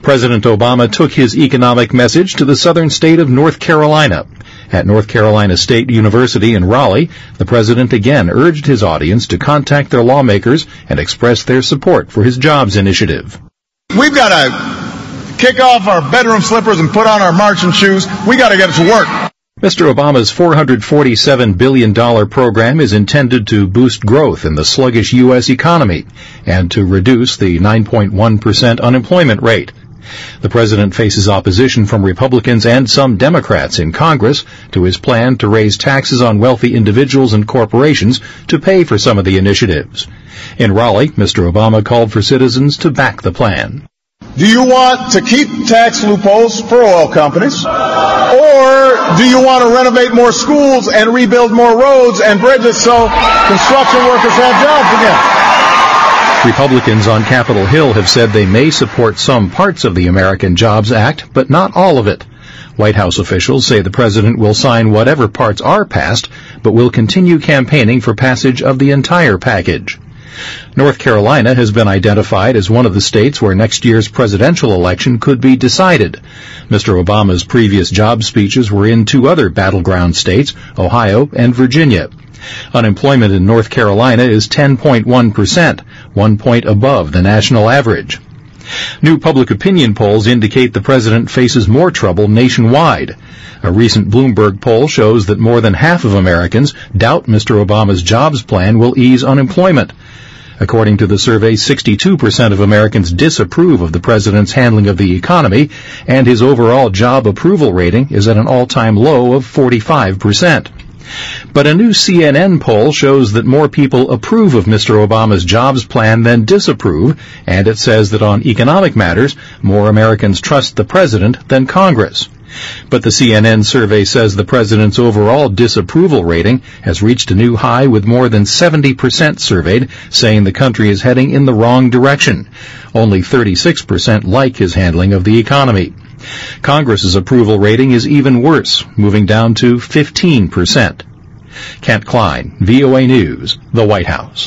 President Obama took his economic message to the southern state of North Carolina. At North Carolina State University in Raleigh, the president again urged his audience to contact their lawmakers and express their support for his jobs initiative. We've got to kick off our bedroom slippers and put on our marching shoes. We got to get to work. Mr. Obama's $447 billion program is intended to boost growth in the sluggish U.S. economy and to reduce the 9.1% unemployment rate. The president faces opposition from Republicans and some Democrats in Congress to his plan to raise taxes on wealthy individuals and corporations to pay for some of the initiatives. In Raleigh, Mr. Obama called for citizens to back the plan. Do you want to keep tax loopholes for oil companies? Or do you want to renovate more schools and rebuild more roads and bridges so construction workers have jobs again? Republicans on Capitol Hill have said they may support some parts of the American Jobs Act, but not all of it. White House officials say the president will sign whatever parts are passed, but will continue campaigning for passage of the entire package. North Carolina has been identified as one of the states where next year's presidential election could be decided. Mr. Obama's previous job speeches were in two other battleground states, Ohio and Virginia. Unemployment in North Carolina is 10.1%, 1 point above the national average. New public opinion polls indicate the president faces more trouble nationwide. A recent Bloomberg poll shows that more than half of Americans doubt Mr. Obama's jobs plan will ease unemployment. According to the survey, 62% of Americans disapprove of the president's handling of the economy, and his overall job approval rating is at an all-time low of 45%. But a new CNN poll shows that more people approve of Mr. Obama's jobs plan than disapprove, and it says that on economic matters, more Americans trust the president than Congress. But the CNN survey says the president's overall disapproval rating has reached a new high, with more than 70% surveyed saying the country is heading in the wrong direction. Only 36% like his handling of the economy. Congress's approval rating is even worse, moving down to 15%. Kent Klein, VOA News, the White House.